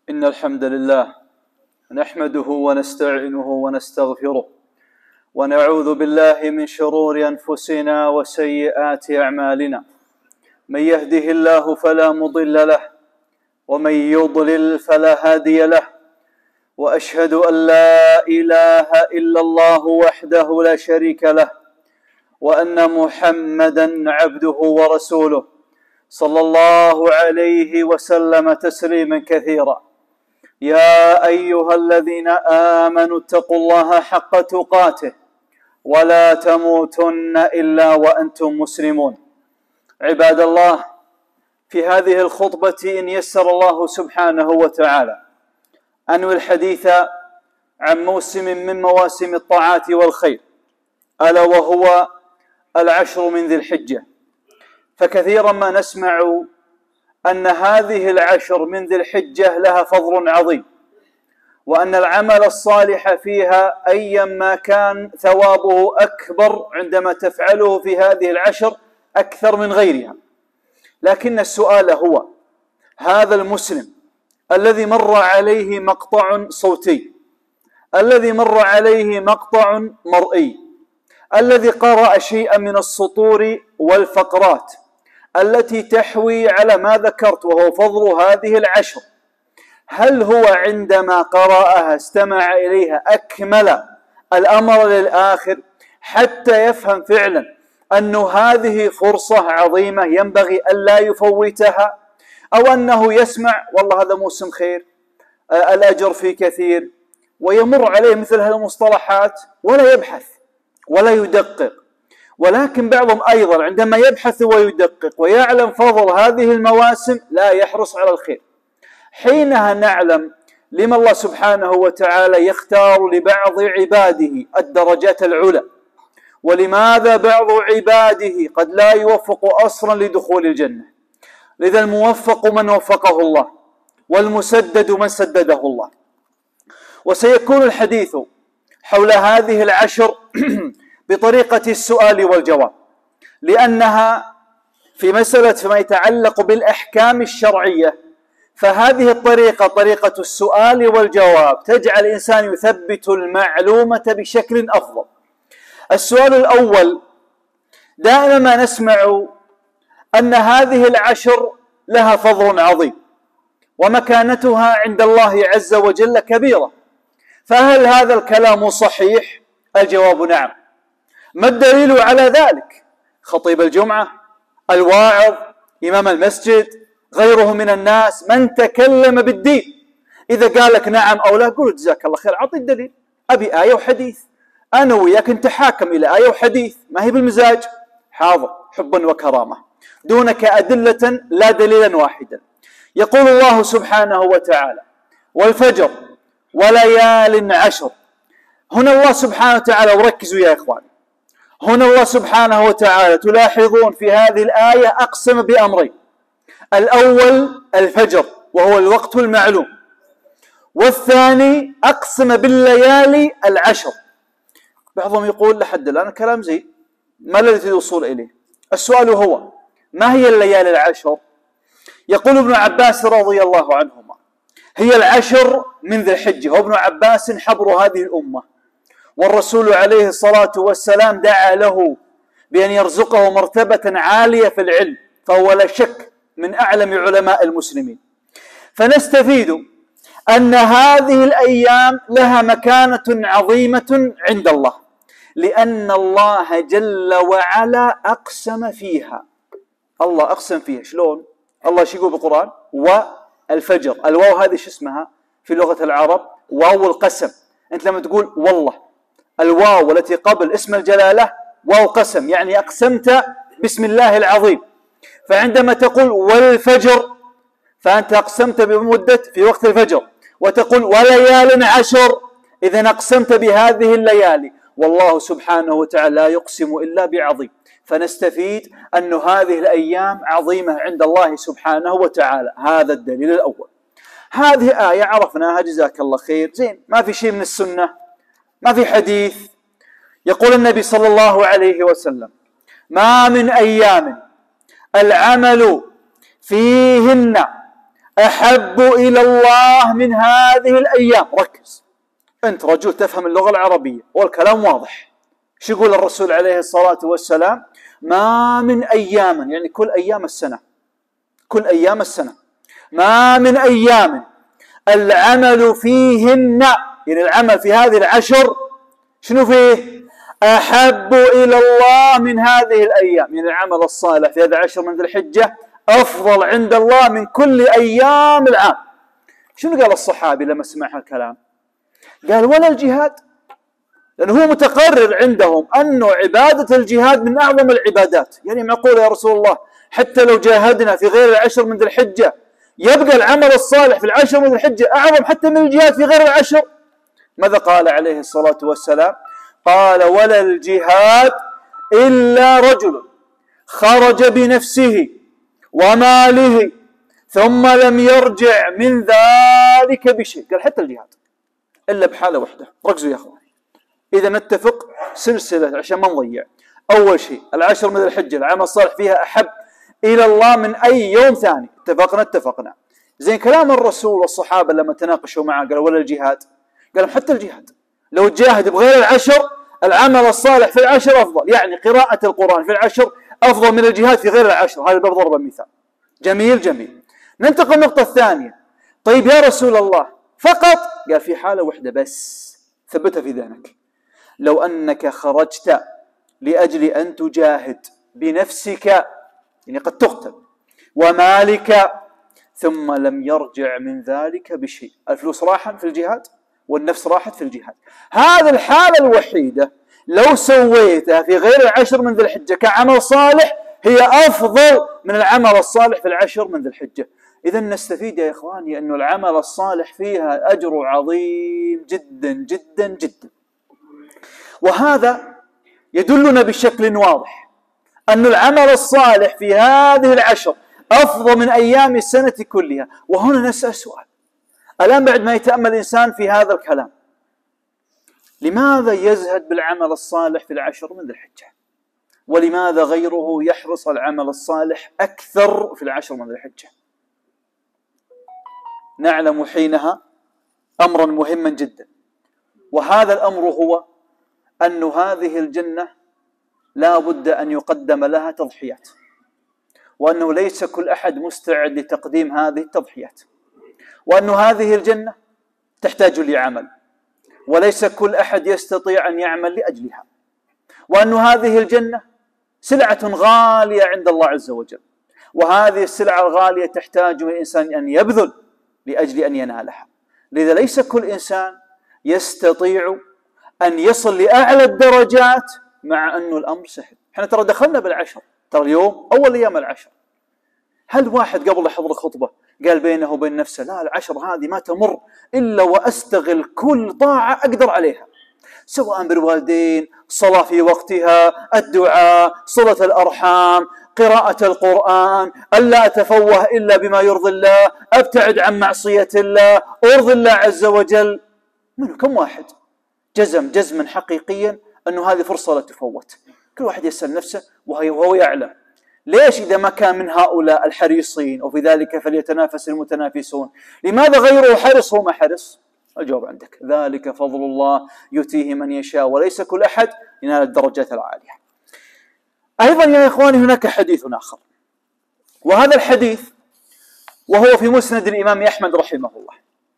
إن الحمد لله نحمده ونستعينه ونستغفره ونعوذ بالله من شرور أنفسنا وسيئات أعمالنا. من يهده الله فلا مضل له ومن يضلل فلا هادي له، وأشهد أن لا إله إلا الله وحده لا شريك له، وأن محمدا عبده ورسوله صلى الله عليه وسلم تسليما كثيرا. يا أيها الذين آمنوا اتقوا الله حق تقاته ولا تموتن إلا وأنتم مسلمون. عباد الله، في هذه الخطبة إن يسر الله سبحانه وتعالى أنوي الحديث عن موسم من مواسم الطاعات والخير، ألا وهو العشر من ذي الحجة. فكثيرا ما نسمع أن هذه العشر من ذي الحجة لها فضل عظيم، وأن العمل الصالح فيها أيا ما كان ثوابه أكبر عندما تفعله في هذه العشر أكثر من غيرها. لكن السؤال هو: هذا المسلم الذي مر عليه مقطع صوتي، الذي مر عليه مقطع مرئي، الذي قرأ شيئا من السطور والفقرات التي تحوي على ما ذكرت وهو فضل هذه العشر، هل هو عندما قرأها استمع إليها أكمل الأمر للآخر حتى يفهم فعلا أن هذه فرصة عظيمة ينبغي أن لا يفوتها، أو أنه يسمع والله هذا موسم خير، الأجر فيه كثير، ويمر عليه مثل هذه المصطلحات ولا يبحث ولا يدقق؟ ولكن بعضهم أيضا عندما يبحث ويدقق ويعلم فضل هذه المواسم لا يحرص على الخير. حينها نعلم لما الله سبحانه وتعالى يختار لبعض عباده الدرجات العلى، ولماذا بعض عباده قد لا يوفق أصلا لدخول الجنة. لذا الموفق من وفقه الله، والمسدد من سدده الله. وسيكون الحديث حول هذه العشر بطريقة السؤال والجواب، لأنها في مسألة فيما يتعلق بالأحكام الشرعية، فهذه الطريقة طريقة السؤال والجواب تجعل الإنسان يثبت المعلومة بشكل أفضل. السؤال الأول: دائما ما نسمع أن هذه العشر لها فضل عظيم ومكانتها عند الله عز وجل كبيرة، فهل هذا الكلام صحيح؟ الجواب نعم. ما الدليل على ذلك؟ خطيب الجمعة، الواعظ، إمام المسجد، غيره من الناس من تكلم بالدين، إذا قال لك نعم أو لا قل جزاك الله خير، أعطي الدليل. أبي آية وحديث، أنا وياك نتحاكم إلى آية وحديث، ما هي بالمزاج. حاضر، حبا وكرامة، دونك أدلة لا دليلا واحدا. يقول الله سبحانه وتعالى: والفجر وليال عشر. هنا الله سبحانه وتعالى، وركزوا يا إخوان، هنا الله سبحانه وتعالى تلاحظون في هذه الآية أقسم بأمرين: الأول الفجر وهو الوقت المعلوم، والثاني أقسم بالليالي العشر. بعضهم يقول لحد الآن كلام زين، ما الذي الوصول إليه؟ السؤال هو: ما هي الليالي العشر؟ يقول ابن عباس رضي الله عنهما: هي العشر من ذي الحجة. وابن عباس حبر هذه الأمة، والرسول عليه الصلاة والسلام دعا له بأن يرزقه مرتبة عالية في العلم، فهو لا شك من أعلم علماء المسلمين. فنستفيد أن هذه الأيام لها مكانة عظيمة عند الله، لأن الله جل وعلا أقسم فيها. الله أقسم فيها. شلون؟ الله شو يقول بالقرآن؟ والفجر. الواو هذه شو اسمها في لغة العرب؟ واو القسم. أنت لما تقول والله، الواو التي قبل اسم الجلالة واو قسم، يعني أقسمت بسم الله العظيم. فعندما تقول والفجر فأنت أقسمت بمدة في وقت الفجر، وتقول وليال عشر، إذن أقسمت بهذه الليالي. والله سبحانه وتعالى لا يقسم إلا بعظيم. فنستفيد أن هذه الأيام عظيمة عند الله سبحانه وتعالى. هذا الدليل الأول. هذه آية عرفناها جزاك الله خير، زين، ما في شيء من السنة، ما في حديث. يقول النبي صلى الله عليه وسلم: ما من أيام العمل فيهن أحب إلى الله من هذه الأيام. ركز، أنت رجل تفهم اللغة العربية والكلام واضح. شو يقول الرسول عليه الصلاة والسلام؟ ما من أيام، يعني كل أيام السنة، كل أيام السنة، ما من أيام العمل فيهن، يعني العمل في هذه العشر شنو فيه؟ أحب إلى الله من هذه الأيام، يعني العمل الصالح في هذه العشر من ذي الحجة أفضل عند الله من كل أيام العام. شنو قال الصحابي لما سمع هالكلام؟ قال ولا الجهاد، لأنه هو متقرر عندهم أنه عبادة الجهاد من أعظم العبادات. يعني معقول يا رسول الله حتى لو جاهدنا في غير العشر من ذي الحجة يبقى العمل الصالح في العشر من ذي الحجة أعظم حتى من الجهاد في غير العشر؟ ماذا قال عليه الصلاة والسلام؟ قال ولا الجهاد إلا رجل خرج بنفسه وماله ثم لم يرجع من ذلك بشيء. قال حتى الجهاد إلا بحالة واحدة. ركزوا يا أخواني، إذا نتفق سلسلة عشان ما نضيع. أول شيء العشر من الحجة العمل الصالح فيها أحب إلى الله من أي يوم ثاني. اتفقنا. زين كلام الرسول والصحابة لما تناقشوا معه قالوا ولا الجهاد؟ قالوا حتى الجهاد لو تجاهد بغير العشر العمل الصالح في العشر أفضل، يعني قراءة القرآن في العشر أفضل من الجهاد في غير العشر. هذا بضرب المثال. جميل. ننتقل النقطة الثانية. طيب يا رسول الله فقط؟ قال في حالة واحدة بس، ثبتها في ذهنك. لو أنك خرجت لأجل أن تجاهد بنفسك، يعني قد تقتل، ومالك، ثم لم يرجع من ذلك بشيء، الفلوس راحت في الجهاد والنفس راحت في الجهاد، هذه الحالة الوحيدة لو سويتها في غير العشر من ذي الحجة كعمل صالح هي أفضل من العمل الصالح في العشر من ذي الحجة. إذا نستفيد يا إخواني أن العمل الصالح فيها أجر عظيم جدا جدا جدا. وهذا يدلنا بشكل واضح أن العمل الصالح في هذه العشر أفضل من أيام السنة كلها. وهنا نسأل سؤال الآن بعد ما يتأمل الإنسان في هذا الكلام، لماذا يزهد بالعمل الصالح في العشر من ذي الحجة؟ ولماذا غيره يحرص العمل الصالح أكثر في العشر من ذي الحجة؟ نعلم حينها أمرا مهما جدا، وهذا الأمر هو أن هذه الجنة لا بد أن يقدم لها تضحيات، وأنه ليس كل أحد مستعد لتقديم هذه التضحيات، وأن هذه الجنة تحتاج لعمل وليس كل أحد يستطيع أن يعمل لأجلها، وأن هذه الجنة سلعة غالية عند الله عز وجل، وهذه السلعة الغالية تحتاج من الإنسان أن يبذل لأجل أن ينالها. لذا ليس كل إنسان يستطيع أن يصل لأعلى الدرجات مع أنه الأمر سهل. احنا ترى دخلنا بالعشر، ترى اليوم أول أيام العشر. هل واحد قبل يحضر خطبة قال بينه وبين نفسه لا العشر هذه ما تمر إلا وأستغل كل طاعة أقدر عليها، سواء بالوالدين، صلاة في وقتها، الدعاء، صلة الأرحام، قراءة القرآن، ألا أتفوه إلا بما يرضي الله، أبتعد عن معصية الله، أرضي الله عز وجل؟ منه كم واحد جزما حقيقيا أنه هذه فرصة لا تفوت؟ كل واحد يسأل نفسه وهو يعلم. ليش إذا ما كان من هؤلاء الحريصين وفي ذلك فليتنافس المتنافسون، لماذا غيره حرص وما حرص؟ الجواب عندك، ذلك فضل الله يؤتيه من يشاء وليس كل أحد ينال الدرجات العالية. أيضا يا إخواني هناك حديث آخر، وهذا الحديث وهو في مسند الإمام أحمد رحمه الله،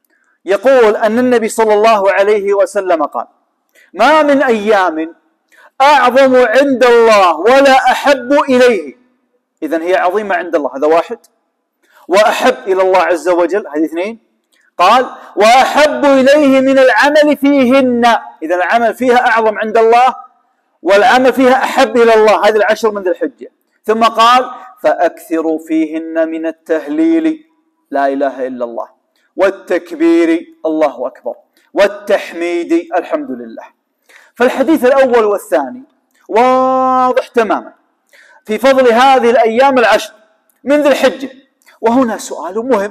يقول أن النبي صلى الله عليه وسلم قال ما من أيام أعظم عند الله ولا أحب إليه. إذن هي عظيمة عند الله، هذا واحد، وأحب إلى الله عز وجل، هذه اثنين. قال وأحب إليه من العمل فيهن، إذا العمل فيها أعظم عند الله والعمل فيها أحب إلى الله، هذه العشر من ذي الحجة. ثم قال فأكثروا فيهن من التهليل لا إله إلا الله، والتكبير الله أكبر، والتحميد الحمد لله. فالحديث الأول والثاني واضح تماما في فضل هذه الأيام العشر من ذي الحجة. وهنا سؤال مهم،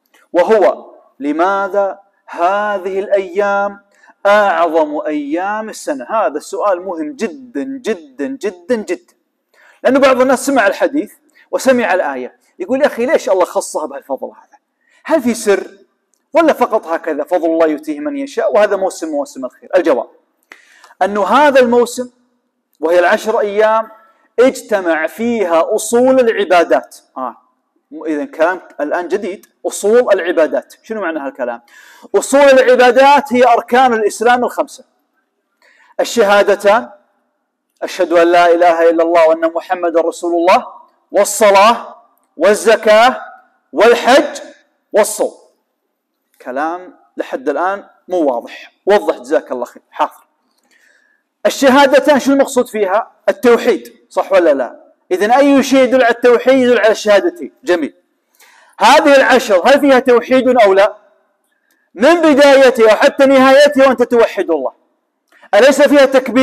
وهو لماذا هذه الأيام أعظم أيام السنة؟ هذا السؤال مهم جدا جدا جدا جدا، لأنه بعض الناس سمع الحديث وسمع الآية يقول يا أخي ليش الله خصها بهالفضل هذا؟ هل في سر ولا فقط هكذا فضل الله يؤتيه من يشاء وهذا موسم الخير؟ الجواب أنه هذا الموسم وهي 10 أيام اجتمع فيها أصول العبادات. إذن كلام الآن جديد. أصول العبادات، شنو معنى هالكلام؟ أصول العبادات هي أركان الإسلام ال5: الشهادتان، أشهد أن لا إله إلا الله وأن محمد رسول الله، والصلاة والزكاة والحج والصوم. كلام لحد الآن مو واضح، وضح جزاك الله خير. حاضر. الشهادتان شو المقصود فيها؟ التوحيد، صح ولا لا؟ إذن أي شيء يدل على التوحيد يدل على الشهادتين. جميل. هذه 10 هل فيها توحيد أو لا؟ من بدايتها وحتى نهايتها وأنت توحد الله. أليس فيها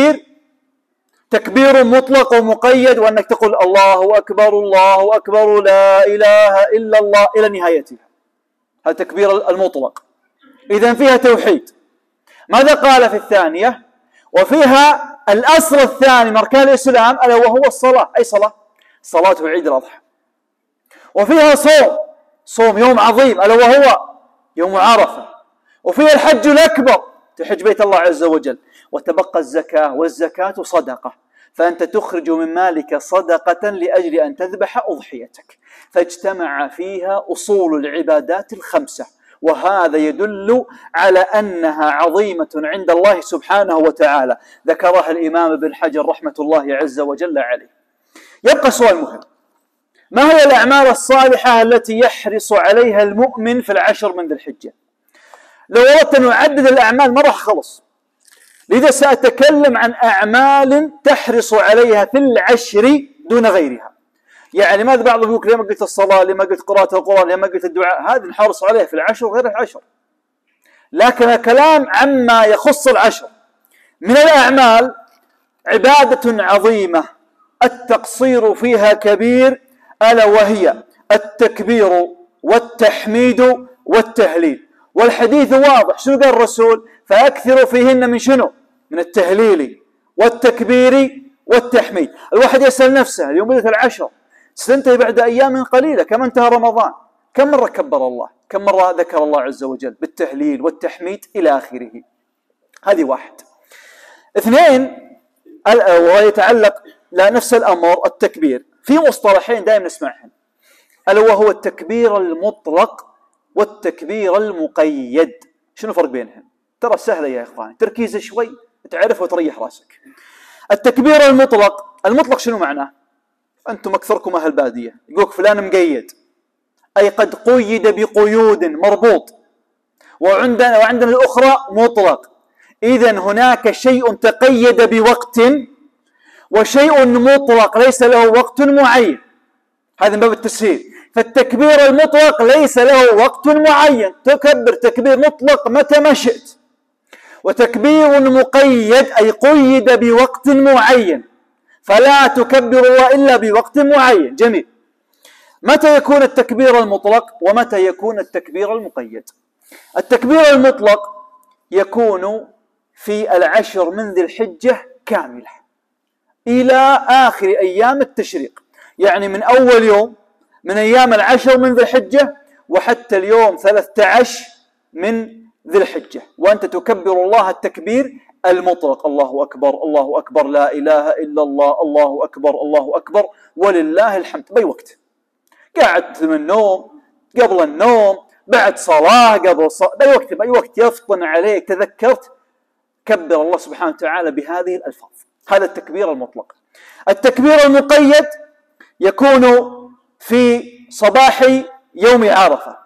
تكبير مطلق ومقيد، وأنك تقول الله أكبر الله أكبر لا إله إلا الله إلى نهايتها؟ هذا التكبير المطلق. إذن فيها توحيد. ماذا قال في الثانية؟ وفيها الأصل الثاني من أركان الإسلام ألا وهو الصلاة. أي صلاة؟ صلاة عيد الأضحى. وفيها صوم يوم عظيم ألا وهو يوم عرفة. وفيها الحج الأكبر، تحج بيت الله عز وجل. وتبقى الزكاة، والزكاة صدقة، فأنت تخرج من مالك صدقة لأجل أن تذبح أضحيتك. فاجتمع فيها أصول العبادات ال5، وهذا يدل على أنها عظيمة عند الله سبحانه وتعالى. ذكرها الإمام ابن حجر رحمة الله عز وجل عليه. يبقى سؤال مهم: ما هي الأعمال الصالحة التي يحرص عليها المؤمن في 10 من ذي الحجة؟ لو أردت أن أعدد الأعمال ما راح خلص، لذا سأتكلم عن أعمال تحرص عليها في 10 دون غيرها. يعني ماذا بعضهم يقول لما قلت الصلاة، لما قلت قراءة القرآن، لما قلت الدعاء، هذه نحرص عليها في 10 وغير 10. لكن الكلام عما يخص 10 من الأعمال عبادة عظيمة التقصير فيها كبير، ألا وهي التكبير والتحميد والتهليل. والحديث واضح، شنو قال الرسول؟ فأكثروا فيهن من شنو؟ من التهليل والتكبير والتحميد. الواحد يسأل نفسه اليوم بدأت 10 ستنتهي بعد أيام قليلة، كم انتهى رمضان؟ كم مرة كبر الله؟ كم مرة ذكر الله عز وجل بالتهليل والتحميد إلى آخره؟ هذه 1. 2 ويتعلق لنفس الأمر التكبير. في مصطلحين دائما نسمعهم ألا وهو التكبير المطلق والتكبير المقيد. شنو الفرق بينهم؟ ترى سهلة يا إخواني، تركيز شوي تعرف وتريح راسك. التكبير المطلق شنو معناه؟ أنتم أكثركم أهل بادية يقولك فلان مقيد، أي قد قيد بقيود مربوط. وعندنا الأخرى مطلق. إذن هناك شيء تقيد بوقت وشيء مطلق ليس له وقت معين. هذا من باب التسهيل. فالتكبير المطلق ليس له وقت معين، تكبر تكبير مطلق متى ما شئت. وتكبير مقيد أي قيد بوقت معين، فلا تكبر الله إلا بوقت معين. جميل. متى يكون التكبير المطلق ومتى يكون التكبير المقيد؟ التكبير المطلق يكون في 10 من ذي الحجة كاملة إلى آخر أيام التشريق، يعني من أول يوم من أيام 10 من ذي الحجة وحتى اليوم 13 من ذي الحجة، وأنت تكبر الله التكبير المطلق: الله أكبر الله أكبر لا إله إلا الله، الله أكبر الله أكبر ولله الحمد. بأي وقت، قاعد من النوم، قبل النوم، بعد صلاة، قبل صلاة، بأي وقت يفطن عليك تذكرت، كبر الله سبحانه وتعالى بهذه الألفاظ. هذا التكبير المطلق. التكبير المقيد يكون في صباح يوم عرفة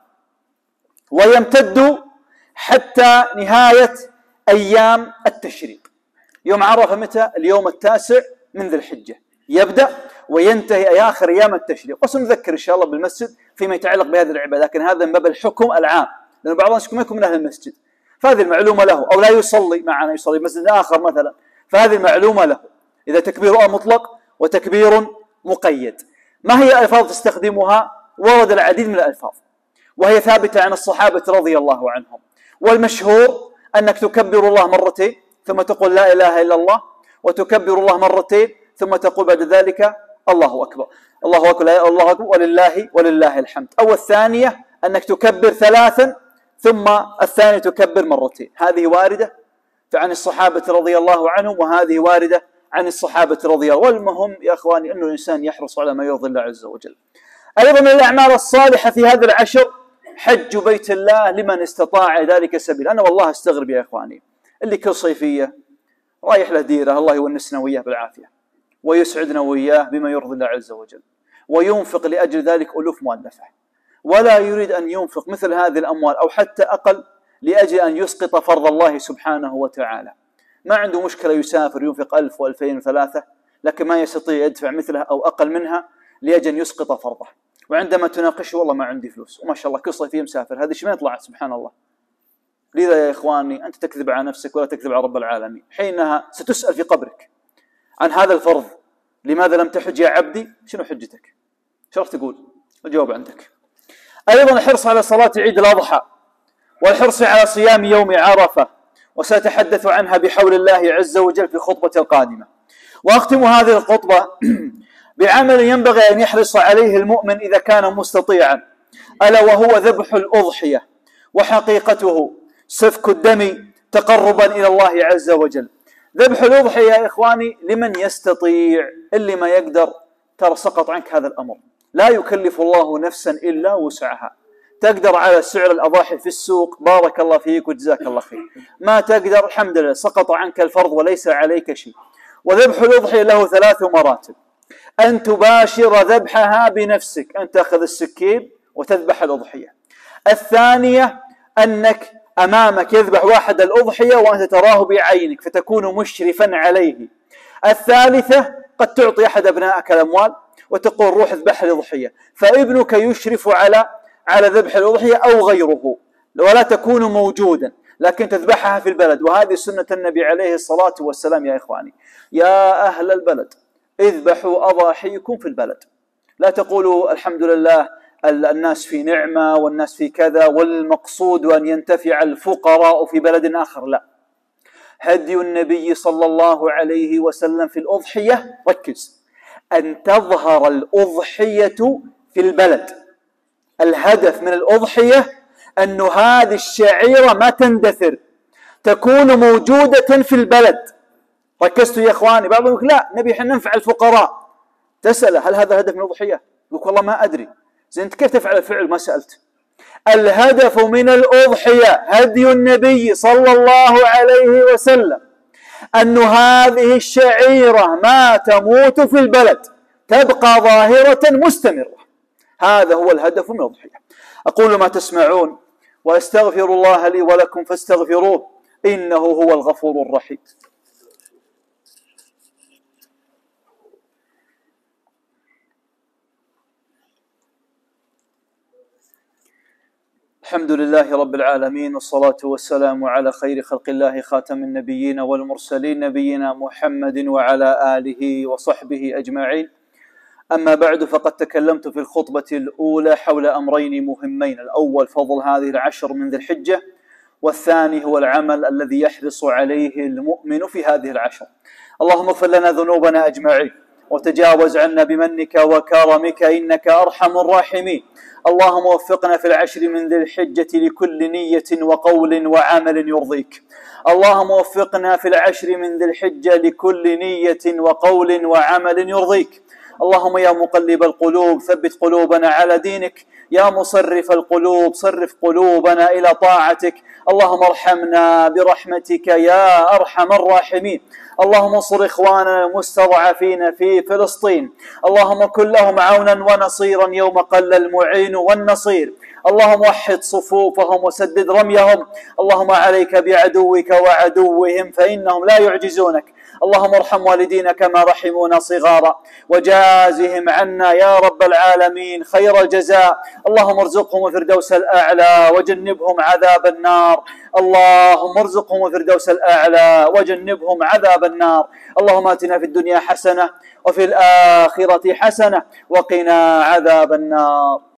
ويمتد حتى نهاية أيام التشريق. يوم عرفة متى؟ اليوم 9 من ذي الحجة، يبدأ وينتهي أي آخر أيام التشريق. وسنذكر إن شاء الله بالمسجد فيما يتعلق بهذه العبادة، لكن هذا من باب الحكم العام، لأن بعض الناس يكون من أهل المسجد فهذه المعلومة له، أو لا يصلي معنا، يصلي مسجد آخر مثلا، فهذه المعلومة له. إذا تكبير مطلق وتكبير مقيد. ما هي الألفاظ تستخدمها؟ ورد العديد من الألفاظ وهي ثابتة عن الصحابة رضي الله عنهم. والمشهور أنك تكبر الله مرتين ثم تقول لا إله إلا الله، وتكبر الله مرتين ثم تقول بعد ذلك الله أكبر الله أكبر الله أكبر ولله الحمد. أو الثانية أنك تكبر 3 ثم الثاني تكبر 2 هذه واردة عن الصحابة رضي الله عنهم، وهذه واردة عن الصحابة رضي الله. والمهم يا أخواني أنه الإنسان يحرص على ما يرضي الله عز وجل. أيضا من الأعمال الصالحة في هذا العشر حج بيت الله لمن استطاع ذلك سبيل. أنا والله أستغرب يا إخواني اللي كل صيفية رايح له ديره، الله يونسنا وياه بالعافية ويسعدنا وياه بما يرضي الله عز وجل، وينفق لأجل ذلك ألوف مؤلفة، ولا يريد أن ينفق مثل هذه الأموال أو حتى أقل لأجل أن يسقط فرض الله سبحانه وتعالى. ما عنده مشكلة يسافر ينفق 1000 و2000 و3000، لكن ما يستطيع يدفع مثلها أو أقل منها لأجل أن يسقط فرضه. وعندما تناقشه والله ما عندي فلوس، وما شاء الله كل صيفية مسافر، هذه شمين طلعت سبحان الله. لذا يا إخواني أنت تكذب على نفسك ولا تكذب على رب العالمين، حينها ستسأل في قبرك عن هذا الفرض. لماذا لم تحج يا عبدي؟ شنو حجتك؟ شو راح تقول؟ الجواب عندك. أيضا الحرص على صلاة عيد الأضحى، والحرص على صيام يوم عرفة، وسأتحدث عنها بحول الله عز وجل في الخطبة القادمة. وأختم هذه الخطبة بعمل ينبغي أن يحرص عليه المؤمن إذا كان مستطيعا، ألا وهو ذبح الأضحية، وحقيقته سفك الدم تقربا إلى الله عز وجل. ذبح الأضحية يا إخواني لمن يستطيع، اللي ما يقدر ترى سقط عنك هذا الأمر. لا يكلف الله نفسا إلا وسعها. تقدر على سعر الأضاحي في السوق بارك الله فيك وجزاك الله خير، ما تقدر الحمد لله سقط عنك الفرض وليس عليك شيء. وذبح الأضحية له 3 مراتب: أن تباشر ذبحها بنفسك، أن تأخذ السكين وتذبح الأضحية. الثانية أنك أمامك يذبح واحد الأضحية وأنت تراه بعينك فتكون مشرفا عليه. الثالثة قد تعطي أحد أبنائك الأموال وتقول روح اذبح الأضحية، فابنك يشرف على ذبح الأضحية أو غيره، ولا تكون موجودا لكن تذبحها في البلد. وهذه سنة النبي عليه الصلاة والسلام يا إخواني. يا أهل البلد اذبحوا أضاحيكم في البلد، لا تقولوا الحمد لله الناس في نعمة والناس في كذا والمقصود أن ينتفع الفقراء في بلد آخر. لا، هدي النبي صلى الله عليه وسلم في الأضحية، ركز، أن تظهر الأضحية في البلد. الهدف من الأضحية أن هذه الشعيرة ما تندثر، تكون موجودة في البلد. ركزتوا يا إخواني؟ بعضهم يقول لا نبي احنا ننفع الفقراء، تسأله هل هذا هدف من الأضحية؟ يقول والله ما أدري. زين أنت كيف تفعل الفعل؟ ما سألت. الهدف من الأضحية هدي النبي صلى الله عليه وسلم أن هذه الشعيرة ما تموت في البلد، تبقى ظاهرة مستمرة. هذا هو الهدف من الأضحية. أقول ما تسمعون وأستغفر الله لي ولكم فاستغفروه إنه هو الغفور الرحيم. الحمد لله رب العالمين، والصلاة والسلام على خير خلق الله خاتم النبيين والمرسلين نبينا محمد وعلى آله وصحبه أجمعين. أما بعد، فقد تكلمت في الخطبة الأولى حول أمرين مهمين: الأول فضل هذه العشر من ذي الحجة، والثاني هو العمل الذي يحرص عليه المؤمن في هذه العشر. اللهم اغفر لنا ذنوبنا أجمعين وتجاوز عنا بمنك وكرمك إنك أرحم الراحمين. اللهم وفقنا في العشر من ذي الحجة لكل نية وقول وعمل يرضيك. اللهم وفقنا في العشر من ذي الحجة لكل نية وقول وعمل يرضيك. اللهم يا مقلب القلوب ثبت قلوبنا على دينك، يا مصرف القلوب صرف قلوبنا إلى طاعتك. اللهم ارحمنا برحمتك يا أرحم الراحمين. اللهم انصر إخواننا المستضعفين في فلسطين، اللهم كن لهم عونا ونصيرا يوم قل المعين والنصير. اللهم وحد صفوفهم وسدد رميهم. اللهم عليك بعدوك وعدوهم فإنهم لا يعجزونك. اللهم ارحم والدينا كما رحمونا صغارا، وجازهم عنا يا رب العالمين خير الجزاء. اللهم ارزقهم الفردوس الأعلى وجنبهم عذاب النار. اللهم ارزقهم الفردوس الأعلى وجنبهم عذاب النار. اللهم آتنا في الدنيا حسنة وفي الآخرة حسنة وقنا عذاب النار.